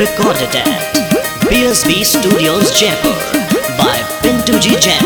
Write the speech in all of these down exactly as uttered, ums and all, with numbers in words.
recorded at B S B Studios Jaipur by Pintu Ji Jain.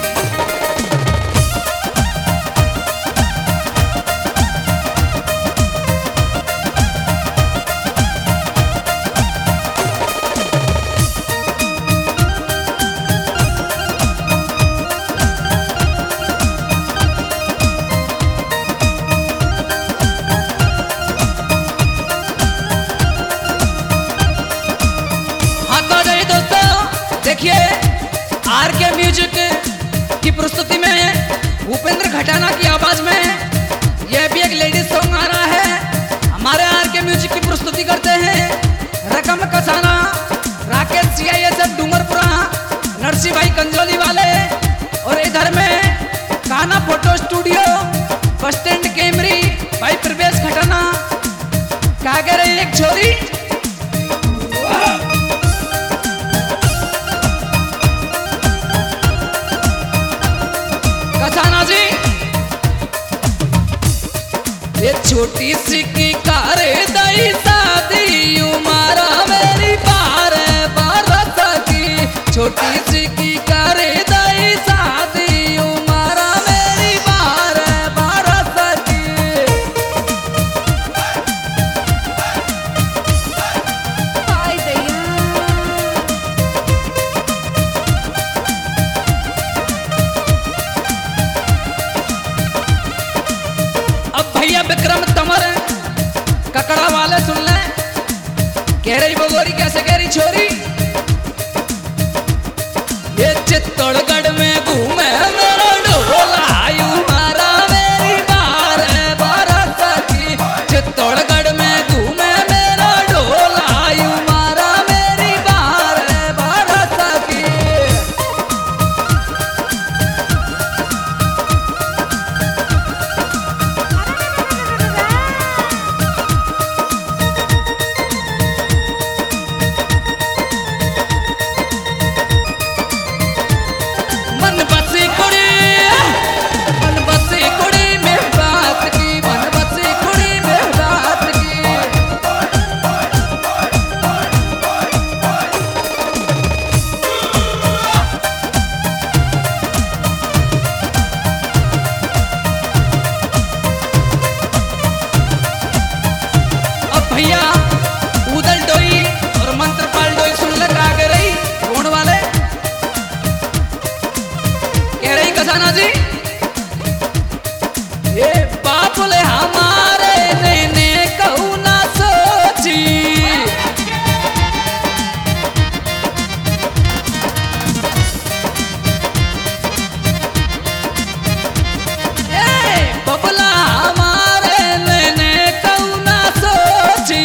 देखिए R K music की प्रस्तुति में भूपेंद्र खटाना की आवाज में यह भी एक लेडीज सॉन्ग आ रहा है। हमारे आर के म्यूजिक की प्रस्तुति करते हैं Rakam Kasana, Rakesh C I S F Dungarpura, Narsingh भाई कंजोली वाले, और इधर में Kana photo studio bus stand कैमरी भाई प्रवेश खटाना। क्या कह रही एक छोरी जी, ये छोटी सी की कार दई शादी उमारा मेरी बार बारत की, छोटी सी की कार दई शादी उमारा मेरी बार बारत की। भैया विक्रम तमर ककड़ा वाले सुन ले, कह रही बगोरी कैसे कह रही छोरी, ये चित्तौड़गढ़ में घूमे मेरा ढोला मारा मेरी बार बारत की, चित्तौड़गढ़ में घूमे मेरा ढोला मारा मेरी बार बारत की। भैया उदल डोई और मंत्रपाल डोई सुन ले का कह रही कौन वाले, कह रही कसाना जी, ये बापुले हमारे ने कहू ना सोची, ये बबला हमारे ने कहू ना सोची।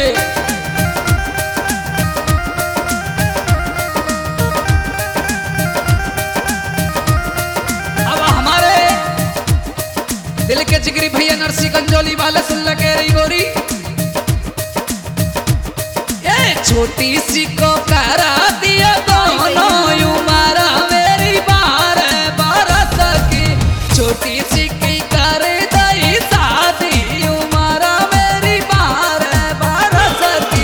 अब हमारे दिल के जिगरी भैया नरसिंह कंजोली वाले सुन लगे रही गोरी, ये छोटी सी को करा दिया दोनों उमारा मेरी बार बारत की, छोटी सी की कर दई शादी उमारा मेरी बार बारत की।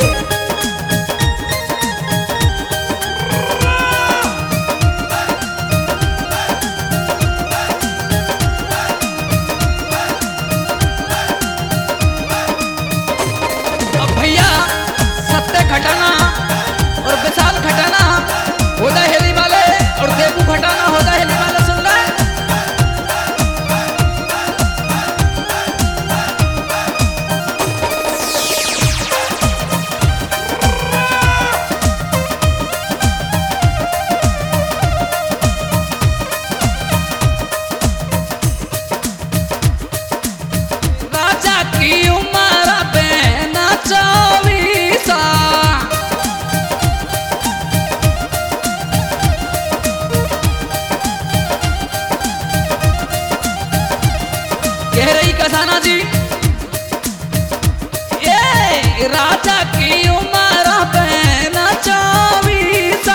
अब भैया सत्य खटाना और विशाल खटाना होदा हेली वाले और देवू खटाना होदा हेली वाले सुन ले, राजा की उम्र बेना चौबीसा, कह रही कसाना जी, ये राजा की उम्र बेना चौबीसा,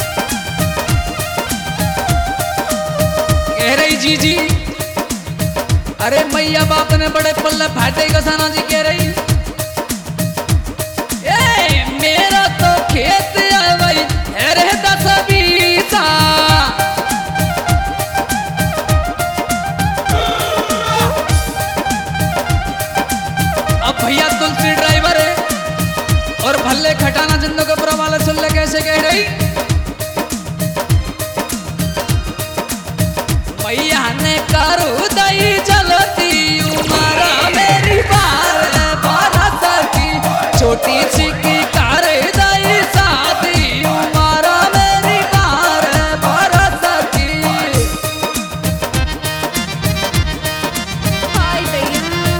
जी जी अरे मैया बाप ने बड़े पल्ले फाटे गसाना जी कह रही ए मेरा तो खेत है भाई अरे दस बीसा। अब भैया तुलसी ड्राइवर है और भल्ले खटाना जिंदों के बुरा वाले सुन ले कैसे कह रही भैया ने करू दई चलती उमारा मेरी बार भारत की छोटी चिकी कर दई शादी उमारा मेरी बार भारत की। हाय भैया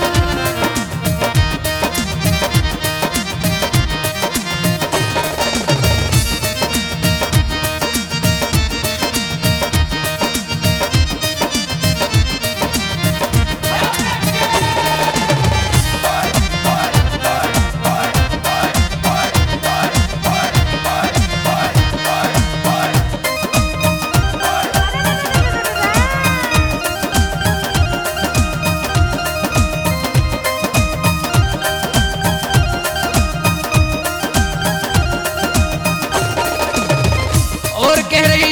और कह रही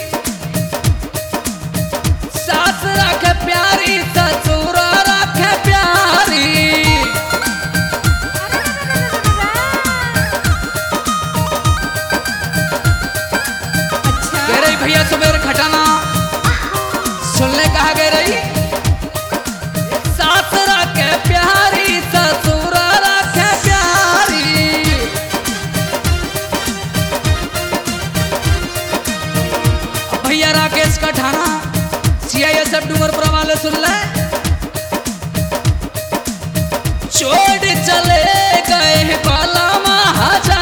सास रखे प्यारी ससुर रखे प्यारी। कह रही भैया सुबेर खटाना सुनने कहा कह रही सास रखे प्यारी ससुर रखे प्यारी। भैया राकेश का ठाना सीआईएसएफ डूंगरपुरा वाले सुन ले छोड़ चले गए बाला महाजा